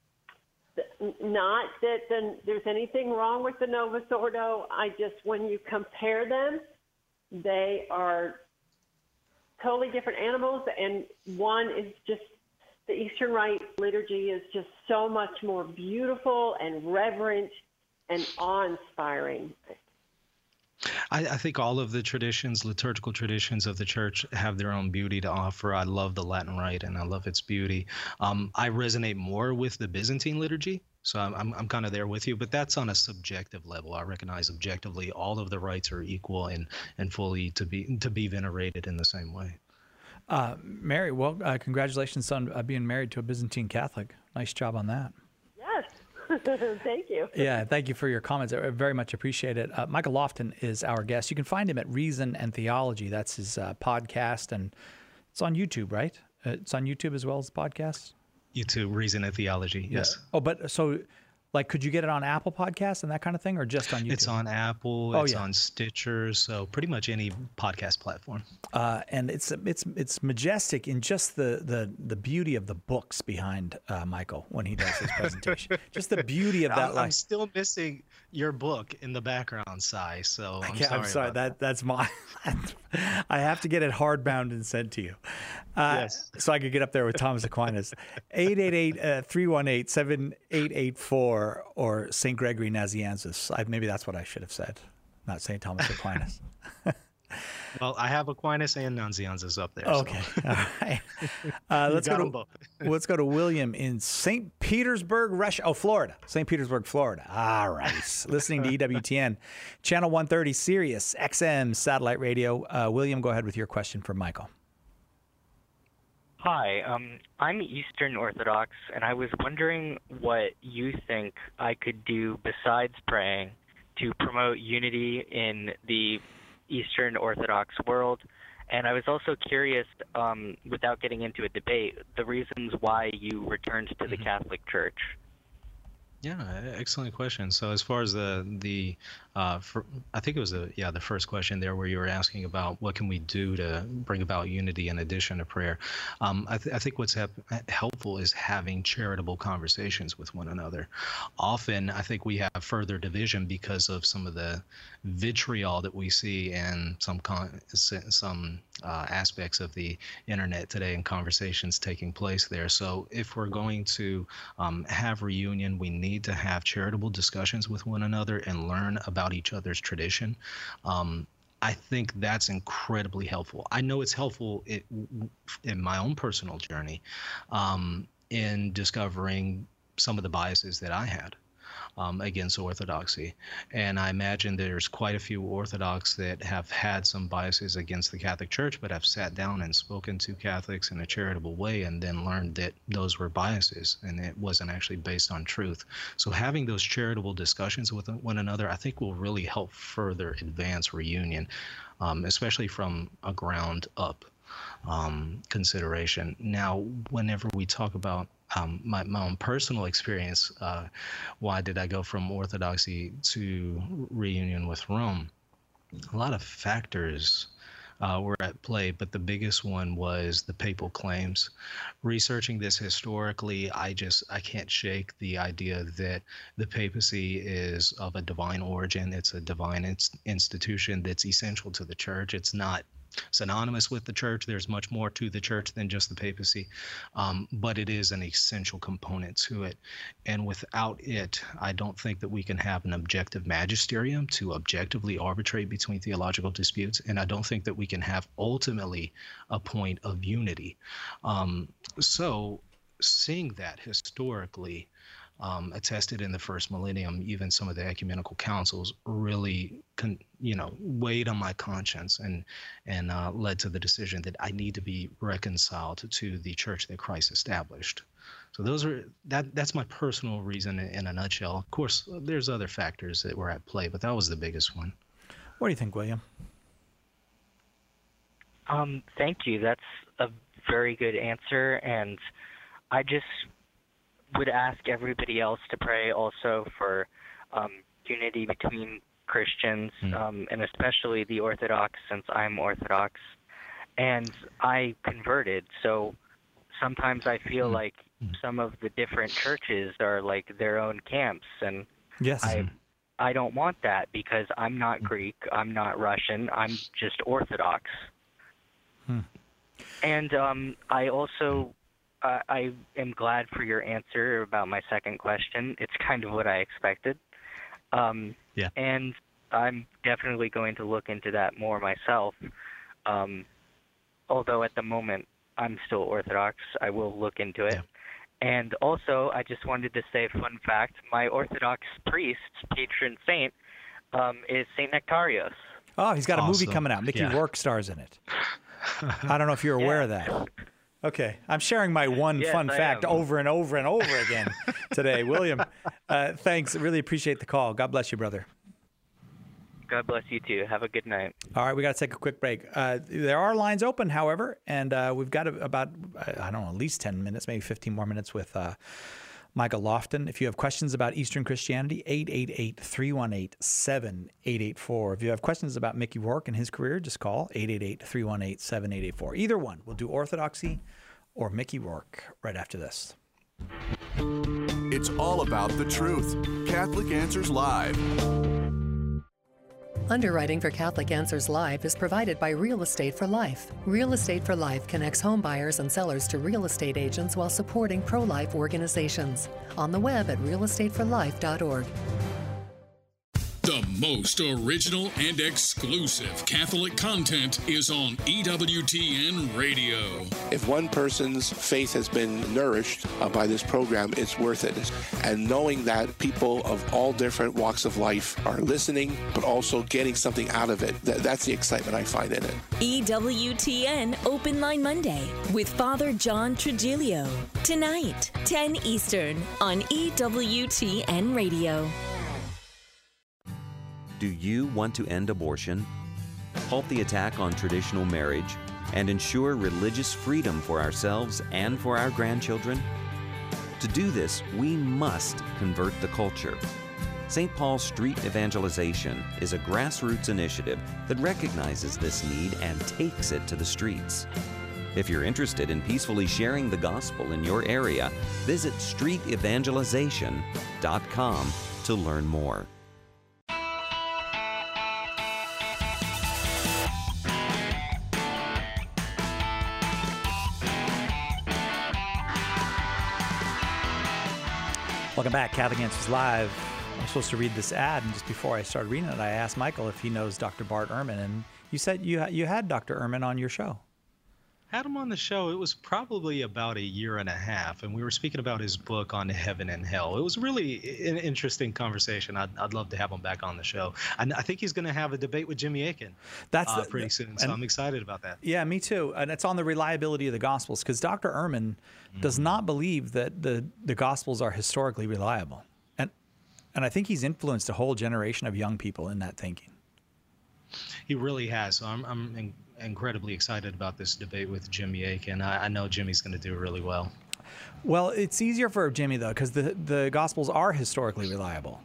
S16: not that the, there's anything wrong with the Novus Ordo. I just, when you compare them, they are totally different animals. And one is just, the Eastern Rite liturgy is just so much more beautiful and reverent and awe-inspiring.
S2: I, I think all of the traditions, liturgical traditions of the church, have their own beauty to offer. I love the Latin Rite and I love its beauty. Um, I resonate more with the Byzantine liturgy, so I'm, I'm, I'm kind of there with you, but that's on a subjective level. I recognize objectively all of the rites are equal and, and fully to be to be venerated in the same way.
S1: Uh, Mary, well, uh, congratulations on uh, being married to a Byzantine Catholic. Nice job on that.
S16: Yes. Thank you.
S1: Yeah, thank you for your comments. I very much appreciate it. Uh, Michael Lofton is our guest. You can find him at Reason and Theology. That's his uh, podcast, and it's on YouTube, right? Uh, it's on YouTube as well as podcasts?
S2: YouTube, Reason and Theology, yes.
S1: Yeah. Oh, but so, like, could you get it on Apple Podcasts and that kind of thing, or just on YouTube?
S2: It's on Apple,
S1: oh,
S2: it's
S1: yeah.
S2: on Stitcher, so pretty much any podcast platform.
S1: Uh, and it's it's it's majestic in just the the, the beauty of the books behind uh, Michael when he does his presentation. Just the beauty of that.
S2: I'm, I'm still missing your book in the background, Si, so I'm
S1: okay,
S2: sorry.
S1: I'm sorry, that,
S2: that.
S1: that's my... I have to get it hardbound and sent to you. Uh,
S2: yes.
S1: So I could get up there with Thomas Aquinas. eight eight eight, three one eight, seven eight eight four or Saint Gregory Nazianzus. I, maybe that's what I should have said, not Saint Thomas Aquinas.
S2: Well, I have Aquinas and Nazianzus up there.
S1: Okay.
S2: So.
S1: All right. Uh, let's
S2: got
S1: go
S2: them
S1: to
S2: both.
S1: let's go to William in Saint Petersburg, Russia. Oh, Florida. Saint Petersburg, Florida. All right. Listening to E W T N, channel one thirty, Sirius X M satellite radio. Uh, William, go ahead with your question for Michael.
S17: Hi, um, I'm Eastern Orthodox, and I was wondering what you think I could do besides praying to promote unity in the Eastern Orthodox world. And I was also curious, um, without getting into a debate, the reasons why you returned to the
S2: Mm-hmm.
S17: Catholic Church.
S2: Yeah, excellent question. So as far as the the, uh, for, I think it was the yeah the first question there where you were asking about what can we do to bring about unity in addition to prayer. Um, I, th- I think what's hap- helpful is having charitable conversations with one another. Often, I think we have further division because of some of the vitriol that we see in some con- some uh, aspects of the internet today and conversations taking place there. So if we're going to um, have reunion, we need to have charitable discussions with one another and learn about each other's tradition. Um, I think that's incredibly helpful. I know it's helpful it, in my own personal journey um, in discovering some of the biases that I had um, against Orthodoxy. And I imagine there's quite a few Orthodox that have had some biases against the Catholic Church, but have sat down and spoken to Catholics in a charitable way and then learned that those were biases and it wasn't actually based on truth. So having those charitable discussions with one another, I think will really help further advance reunion, um, especially from a ground up um, consideration. Now, whenever we talk about Um, my, my own personal experience, uh, why did I go from Orthodoxy to reunion with Rome? A lot of factors uh, were at play, but the biggest one was the papal claims. Researching this historically, I just, I can't shake the idea that the papacy is of a divine origin. It's a divine ins- institution that's essential to the church. It's not synonymous with the church. There's much more to the church than just the papacy, um, but it is an essential component to it. And without it, I don't think that we can have an objective magisterium to objectively arbitrate between theological disputes, and I don't think that we can have ultimately a point of unity. Um, so seeing that historically, Um, attested in the first millennium, even some of the ecumenical councils really, con, you know, weighed on my conscience and and uh, led to the decision that I need to be reconciled to the church that Christ established. So those are that that's my personal reason in, in a nutshell. Of course, there's other factors that were at play, but that was the biggest one.
S1: What do you think, William?
S17: Um, thank you. That's a very good answer, and I just would ask everybody else to pray also for um, unity between Christians, mm. um, and especially the Orthodox, since I'm Orthodox. And I converted, so sometimes I feel mm. like mm. some of the different churches are like their own camps, and
S1: yes.
S17: I, I don't want that because I'm not mm. Greek, I'm not Russian, I'm just Orthodox.
S1: Hmm.
S17: And um, I also... Uh, I am glad for your answer about my second question. It's kind of what I expected. Um,
S2: yeah.
S17: And I'm definitely going to look into that more myself. Um, although at the moment I'm still Orthodox, I will look into it. Yeah. And also, I just wanted to say a fun fact. My Orthodox priest, patron saint, um, is Saint Nectarios.
S1: Oh, he's got a
S17: awesome.
S1: movie coming out. Mickey
S17: Yeah.
S1: Rourke stars in it. I don't know if you're aware
S17: yeah.
S1: of that. Okay, I'm sharing my one
S17: yes,
S1: fun
S17: I
S1: fact
S17: am.
S1: over and over and over again today. William, uh, thanks. Really appreciate the call. God bless you, brother.
S17: God bless you too. Have a good night.
S1: All right, we got to take a quick break. Uh, there are lines open, however, and uh, we've got about, I don't know, at least ten minutes, maybe fifteen more minutes with uh, Michael Lofton. If you have questions about Eastern Christianity, eight eight eight, three one eight, seven eight eight four. If you have questions about Mickey Rourke and his career, just call eight eight eight, three one eight, seven eight eight four. Either one. We'll do Orthodoxy or Mickey Rourke right after this.
S12: It's all about the truth. Catholic Answers Live.
S18: Underwriting for Catholic Answers Live is provided by Real Estate for Life. Real Estate for Life connects home buyers and sellers to real estate agents while supporting pro-life organizations. On the web at real estate for life dot org.
S5: The most original and exclusive Catholic content is on E W T N Radio.
S19: If one person's faith has been nourished uh, by this program, it's worth it. And knowing that people of all different walks of life are listening, but also getting something out of it, th- that's the excitement I find in it.
S7: E W T N Open Line Monday with Father John Trujillo. Tonight, ten Eastern on E W T N Radio.
S20: Do you want to end abortion, halt the attack on traditional marriage, and ensure religious freedom for ourselves and for our grandchildren? To do this, we must convert the culture. Saint Paul Street Evangelization is a grassroots initiative that recognizes this need and takes it to the streets. If you're interested in peacefully sharing the gospel in your area, visit street evangelization dot com to learn more.
S1: Welcome back, Catholic Answers Live. I'm supposed to read this ad, and just before I started reading it, I asked Michael if he knows Doctor Bart Ehrman, and you said you you had Doctor Ehrman on your show.
S2: Had him on the show. It was probably about a year and a half, and we were speaking about his book on heaven and hell. It was really an interesting conversation. I'd, I'd love to have him back on the show. And I think he's going to have a debate with Jimmy Akin
S1: That's
S2: uh,
S1: the,
S2: pretty soon, so
S1: and,
S2: I'm excited about that.
S1: Yeah, me too. And it's on the reliability of the Gospels, because Doctor Ehrman mm-hmm. does not believe that the, the Gospels are historically reliable. And, and I think he's influenced a whole generation of young people in that thinking.
S2: He really has. So I'm, I'm in, incredibly excited about this debate with Jimmy Akin. I, I know Jimmy's going to do really well.
S1: Well, it's easier for Jimmy, though, because the, the Gospels are historically reliable.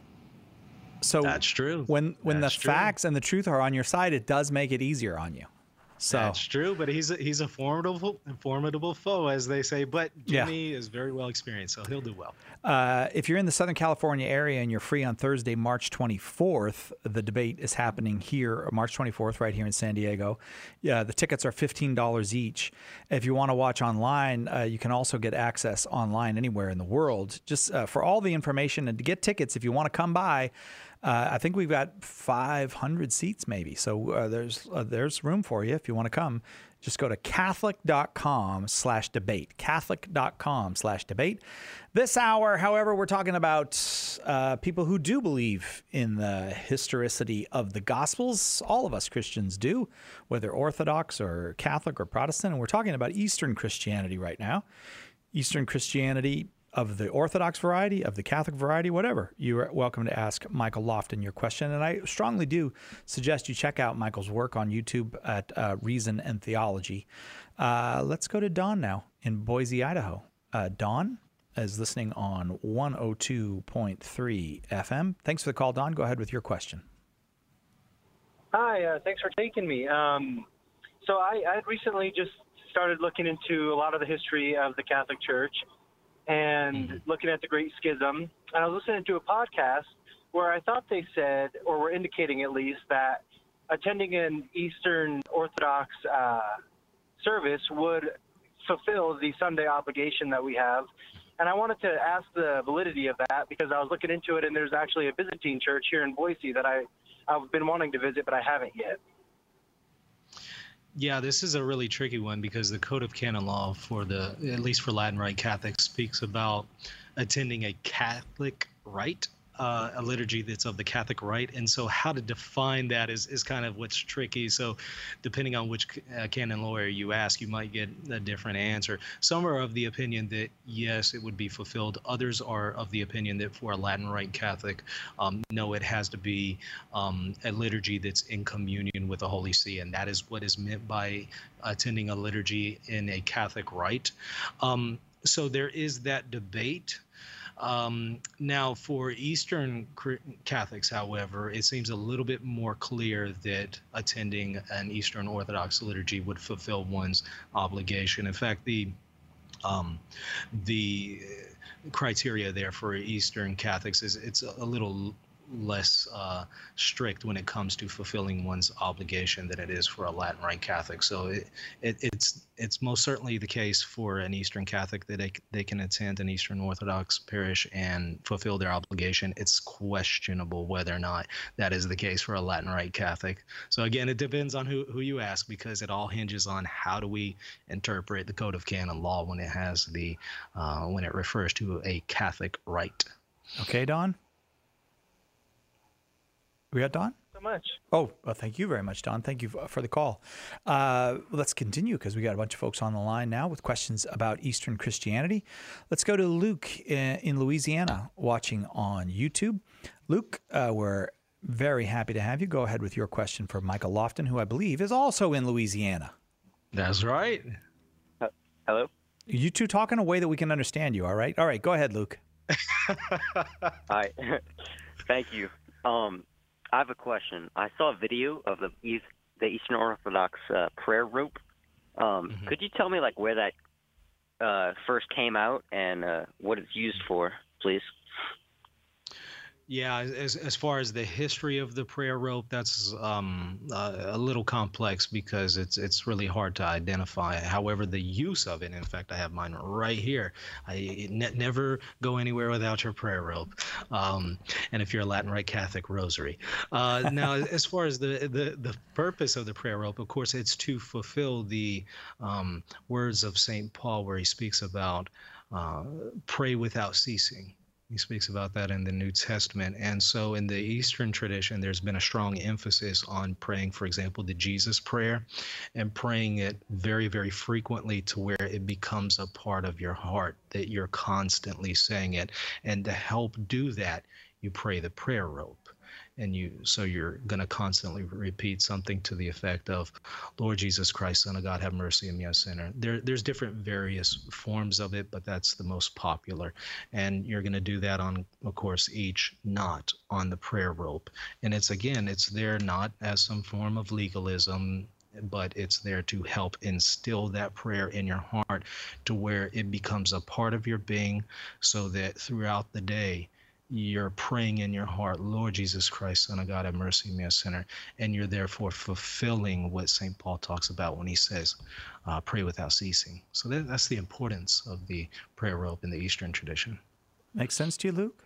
S1: So
S2: that's true.
S1: When when
S2: that's
S1: the
S2: true.
S1: facts and the truth are on your side, it does make it easier on you. So
S2: that's true, but he's a, he's a formidable formidable foe, as they say. But Jimmy yeah. is very well experienced, so he'll do well.
S1: Uh, if you're in the Southern California area and you're free on Thursday, March twenty-fourth, the debate is happening here, March twenty-fourth, right here in San Diego. Yeah, the tickets are fifteen dollars each. If you want to watch online, uh, you can also get access online anywhere in the world. Just uh, for all the information and to get tickets, if you want to come by. Uh, I think we've got five hundred seats maybe. So uh, there's uh, there's room for you if you want to come. Just go to catholic.com slash debate. Catholic.com slash debate. This hour, however, we're talking about uh, people who do believe in the historicity of the Gospels. All of us Christians do, whether Orthodox or Catholic or Protestant. And we're talking about Eastern Christianity right now. Eastern Christianity of the Orthodox variety, of the Catholic variety, whatever. You're welcome to ask Michael Lofton your question. And I strongly do suggest you check out Michael's work on YouTube at uh, Reason and Theology. Uh, let's go to Dawn now in Boise, Idaho. Uh, Dawn is listening on one oh two point three F M. Thanks for the call, Dawn. Go ahead with your question.
S21: Hi, uh, thanks for taking me. Um, so I, I recently just started looking into a lot of the history of the Catholic Church and mm-hmm. looking at the Great Schism. And I was listening to a podcast where I thought they said, or were indicating at least, that attending an Eastern Orthodox uh, service would fulfill the Sunday obligation that we have. And I wanted to ask the validity of that because I was looking into it, and there's actually a Byzantine church here in Boise that I, I've been wanting to visit, but I haven't yet.
S2: Yeah, this is a really tricky one because the Code of Canon Law for the, at least for Latin Rite Catholics, speaks about attending a Catholic rite, uh, a liturgy that's of the Catholic rite. And so how to define that is, is kind of what's tricky. So depending on which uh, canon lawyer you ask, you might get a different answer. Some are of the opinion that, yes, it would be fulfilled. Others are of the opinion that for a Latin Rite Catholic, um, no, it has to be um, a liturgy that's in communion with the Holy See. And that is what is meant by attending a liturgy in a Catholic rite. Um, so there is that debate. Um, now, for Eastern Catholics, however, it seems a little bit more clear that attending an Eastern Orthodox liturgy would fulfill one's obligation. In fact, the um, the criteria there for Eastern Catholics is it's a little less uh, strict when it comes to fulfilling one's obligation than it is for a Latin Rite Catholic. So it, it, it's it's most certainly the case for an Eastern Catholic that they, they can attend an Eastern Orthodox parish and fulfill their obligation. It's questionable whether or not that is the case for a Latin Rite Catholic. So again, it depends on who, who you ask, because it all hinges on how do we interpret the Code of Canon Law when it has the uh, when it refers to a Catholic rite.
S1: Okay, Don? We got Don?
S21: So much.
S1: Oh, well, thank you very much, Don. Thank you for the call. Uh, let's continue, because we got a bunch of folks on the line now with questions about Eastern Christianity. Let's go to Luke in, in Louisiana, watching on YouTube. Luke, uh, we're very happy to have you. Go ahead with your question for Michael Lofton, who I believe is also in Louisiana.
S2: That's right.
S3: Uh, hello?
S1: You two talk in a way that we can understand you, all right? All right, go ahead, Luke.
S3: Hi. Thank you. Um, I have a question. I saw a video of the East, the Eastern Orthodox uh, prayer rope. Um, mm-hmm. Could you tell me like where that uh, first came out and uh, what it's used for, please?
S2: Yeah, as as far as the history of the prayer rope, that's um, uh, a little complex because it's it's really hard to identify. However, the use of it, in fact, I have mine right here. I ne- never go anywhere without your prayer rope, um, and if you're a Latin Rite Catholic, rosary. Uh, now, as far as the, the the purpose of the prayer rope, of course, it's to fulfill the um, words of Saint Paul, where he speaks about uh, pray without ceasing. He speaks about that in the New Testament. And so in the Eastern tradition, there's been a strong emphasis on praying, for example, the Jesus prayer, and praying it very, very frequently to where it becomes a part of your heart, that you're constantly saying it. And to help do that, you pray the prayer rope. And you, so you're going to constantly repeat something to the effect of, Lord Jesus Christ, Son of God, have mercy on me, a sinner. There, there's different various forms of it, but that's the most popular. And you're going to do that on, of course, each knot on the prayer rope. And it's, again, it's there not as some form of legalism, but it's there to help instill that prayer in your heart to where it becomes a part of your being, so that throughout the day, you're praying in your heart, Lord Jesus Christ, Son of God, have mercy on me, a sinner. And you're therefore fulfilling what Saint Paul talks about when he says, uh, pray without ceasing. So that, that's the importance of the prayer rope in the Eastern tradition.
S1: Makes sense to you, Luke?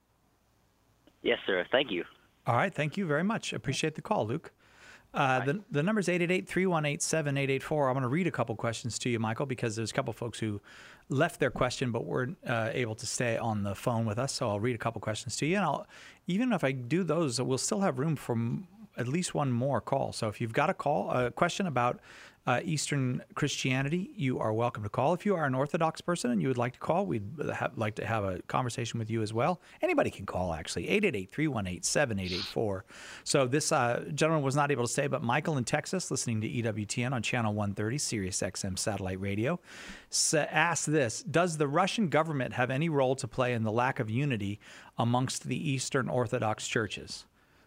S3: Yes, sir. Thank you.
S1: All right. Thank you very much. Appreciate the call, Luke. Uh, the, the number is eight eight eight, three one eight, seven eight eight four. I'm going to read a couple questions to you, Michael, because there's a couple folks who left their question but weren't uh, able to stay on the phone with us. So I'll read a couple questions to you. And I'll, even if I do those, we'll still have room for m- at least one more call. So if you've got a call, a question about uh, Eastern Christianity, you are welcome to call. If you are an Orthodox person and you would like to call, we'd have, like to have a conversation with you as well. Anybody can call, actually, eight eight eight, three one eight, seven eight eight four. So this uh, gentleman was not able to stay, but Michael in Texas, listening to E W T N on Channel one thirty, Sirius X M satellite radio, asked this: does the Russian government have any role to play in the lack of unity amongst the Eastern Orthodox churches?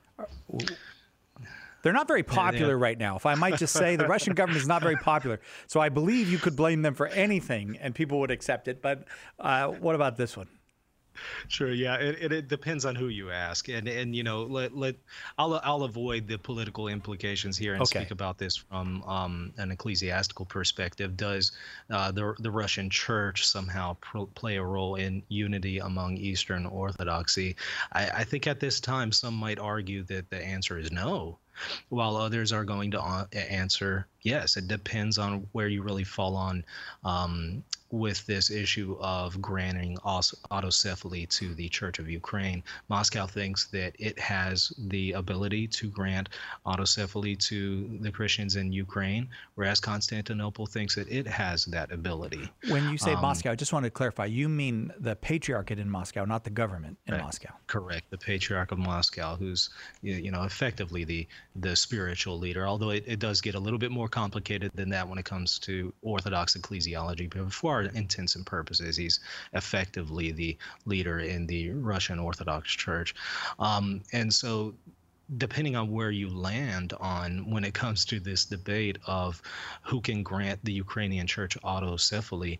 S1: They're not very popular right now. If I might just say, the Russian government is not very popular. So I believe you could blame them for anything and people would accept it. But uh, what about this one?
S2: Sure. Yeah. It, it, it depends on who you ask. And, and you know, let, let I'll, I'll avoid the political implications here and
S1: Okay.
S2: speak about this from um, an ecclesiastical perspective. Does uh, the, the Russian church somehow pro- play a role in unity among Eastern Orthodoxy? I, I think at this time, some might argue that the answer is no, while others are going to uh, answer yes. It depends on where you really fall on um, with this issue of granting aus- autocephaly to the Church of Ukraine. Moscow thinks that it has the ability to grant autocephaly to the Christians in Ukraine, whereas Constantinople thinks that it has that ability.
S1: When you say
S2: Um,
S1: Moscow, I just want to clarify, you mean the patriarchate in Moscow, not the government in
S2: Right.
S1: Moscow.
S2: Correct. The Patriarch of Moscow, who's, you you know, effectively the the spiritual leader, although it, it does get a little bit more complicated than that when it comes to Orthodox ecclesiology. But for our intents and purposes, he's effectively the leader in the Russian Orthodox Church. Um, and so depending on where you land on when it comes to this debate of who can grant the Ukrainian church autocephaly,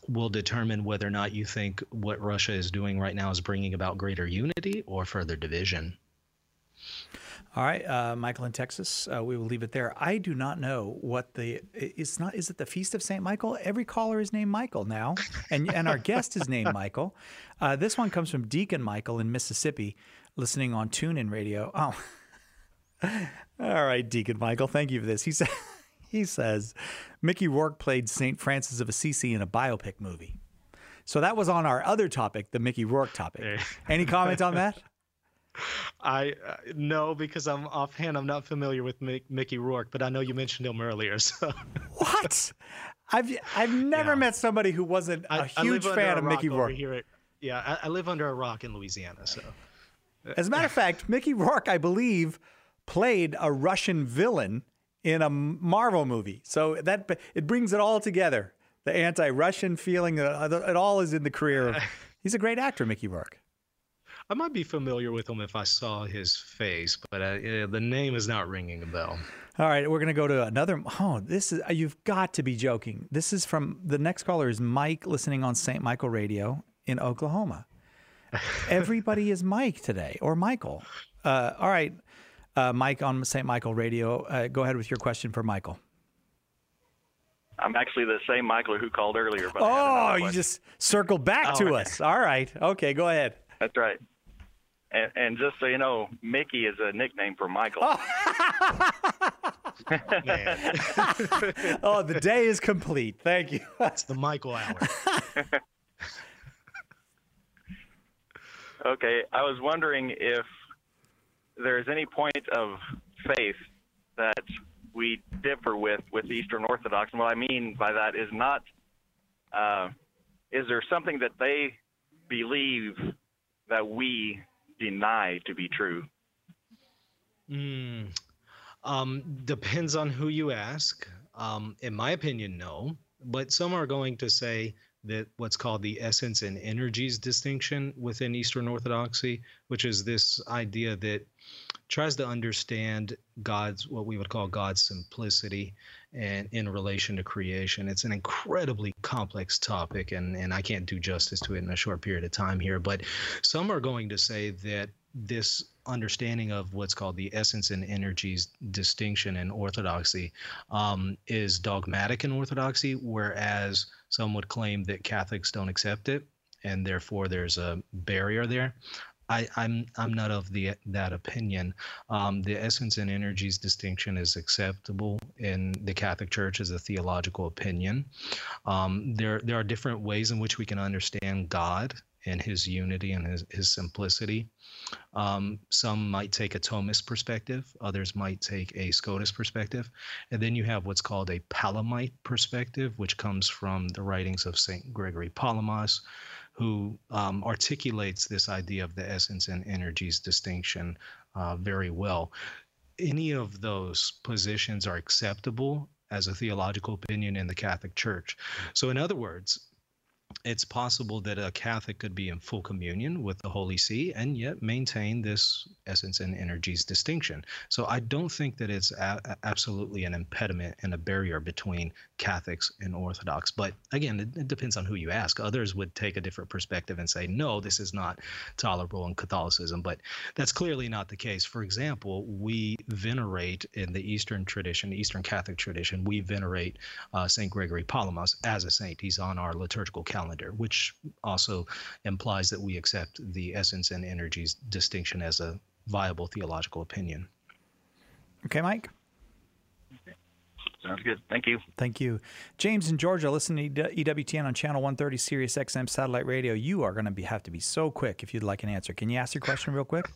S2: will determine whether or not you think what Russia is doing right now is bringing about greater unity or further division.
S1: All right, uh, Michael in Texas, uh, we will leave it there. I do not know what the it's not. Is it the Feast of Saint Michael? Every caller is named Michael now, and and our guest is named Michael. Uh, this one comes from Deacon Michael in Mississippi, listening on TuneIn Radio. Oh, all right, Deacon Michael, thank you for this. He said he says Mickey Rourke played Saint Francis of Assisi in a biopic movie. So that was on our other topic, the Mickey Rourke topic. Any comment on that?
S2: I uh, no, because I'm offhand, I'm not familiar with Mick, Mickey Rourke, but I know you mentioned him earlier. So
S1: what? I've I've never yeah. met somebody who wasn't a
S2: I,
S1: huge
S2: I
S1: fan of Mickey Rourke.
S2: Here at, yeah, I, I live under a rock in Louisiana. So,
S1: as a matter of fact, Mickey Rourke, I believe, played a Russian villain in a Marvel movie. So that it brings it all together. The anti-Russian feeling, uh, it all is in the career of. He's a great actor, Mickey Rourke.
S2: I might be familiar with him if I saw his face, but uh, yeah, the name is not ringing a bell.
S1: All right, we're going to go to another. Oh, this is, you've got to be joking. This is from, the next caller is Mike, listening on Saint Michael Radio in Oklahoma. Everybody is Mike today, or Michael. Uh, all right, uh, Mike on Saint Michael Radio. Uh, go ahead with your question for Michael.
S10: I'm actually the same Michael who called earlier. But
S1: oh, you just circled back
S10: oh,
S1: to
S10: okay.
S1: us. All right. Okay, go ahead.
S10: That's right. And, and just so you know, Mickey is a nickname for Michael.
S1: Oh, oh the day is complete. Thank you.
S2: That's the Michael hour.
S10: Okay, I was wondering if there's any point of faith that we differ with with Eastern Orthodox. And what I mean by that is not, uh, is there something that they believe that we deny to be true?
S2: Mm, um, depends on who you ask. Um, in my opinion, no. But some are going to say that what's called the essence and energies distinction within Eastern Orthodoxy, which is this idea that tries to understand God's, what we would call God's simplicity and in relation to creation. It's an incredibly complex topic, and, and I can't do justice to it in a short period of time here, but some are going to say that this understanding of what's called the essence and energies distinction in Orthodoxy um, is dogmatic in Orthodoxy, whereas some would claim that Catholics don't accept it, and therefore there's a barrier there. I, I'm I'm not of the that opinion. Um, the essence and energies distinction is acceptable in the Catholic Church as a theological opinion. Um, there there are different ways in which we can understand God and his unity and his, his simplicity. Um, some might take a Thomist perspective, others might take a Scotus perspective, and then you have what's called a Palamite perspective, which comes from the writings of Saint Gregory Palamas, who um, articulates this idea of the essence and energies distinction uh, very well. Any of those positions are acceptable as a theological opinion in the Catholic Church. So in other words, it's possible that a Catholic could be in full communion with the Holy See and yet maintain this essence and energies distinction. So I don't think that it's a- absolutely an impediment and a barrier between Catholics and Orthodox. But again, it, it depends on who you ask. Others would take a different perspective and say, no, this is not tolerable in Catholicism. But that's clearly not the case. For example, we venerate in the Eastern tradition, Eastern Catholic tradition, we venerate uh, Saint Gregory Palamas as a saint. He's on our liturgical calendar. Calendar, which also implies that we accept the essence and energies distinction as a viable theological opinion.
S1: Okay, Mike?
S10: Sounds good. Thank you.
S1: Thank you. James in Georgia, listening to E W T N on Channel one thirty, Sirius X M Satellite Radio. You are going to be have to be so quick if you'd like an answer. Can you ask your question real quick?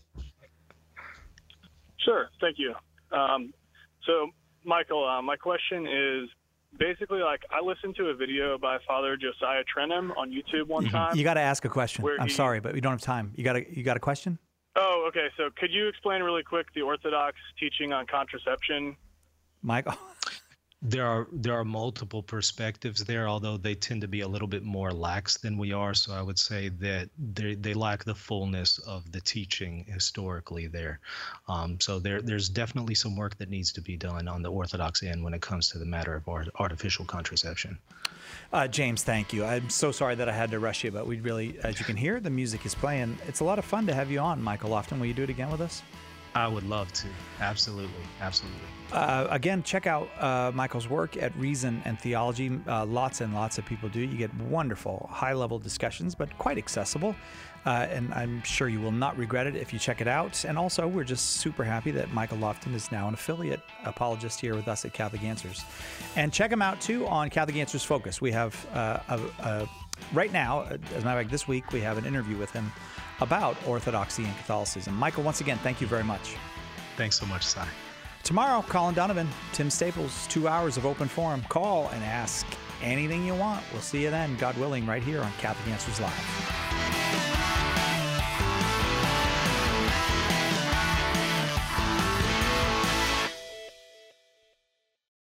S4: Sure. Thank you. Um, so, Michael, uh, my question is, basically, like, I listened to a video by Father Josiah Trenum on YouTube one time.
S1: You got to ask a question. I'm
S4: he,
S1: sorry, but we don't have time. You got a you got a question?
S4: Oh, okay. So could you explain really quick the Orthodox teaching on contraception?
S1: Michael?
S2: there are there are multiple perspectives there, although they tend to be a little bit more lax than we are. So I would say that they they lack the fullness of the teaching historically there. Um, so there there's definitely some work that needs to be done on the Orthodox end when it comes to the matter of art, artificial contraception.
S1: Uh, James, thank you. I'm so sorry that I had to rush you, but we really, as you can hear, the music is playing. It's a lot of fun to have you on, Michael Lofton. Will you do it again with us?
S2: I would love to. Absolutely. Absolutely.
S1: Uh, again, check out uh, Michael's work at Reason and Theology. Uh, lots and lots of people do. You get wonderful, high-level discussions, but quite accessible. Uh, and I'm sure you will not regret it if you check it out. And also, we're just super happy that Michael Lofton is now an affiliate apologist here with us at Catholic Answers. And check him out, too, on Catholic Answers Focus. We have, uh, a, a, right now, as a matter of fact, this week, we have an interview with him about Orthodoxy and Catholicism. Michael, once again, thank you very much.
S2: Thanks so much, Cy.
S1: Tomorrow, Colin Donovan, Tim Staples, two hours of open forum. Call and ask anything you want. We'll see you then, God willing, right here on Catholic Answers Live.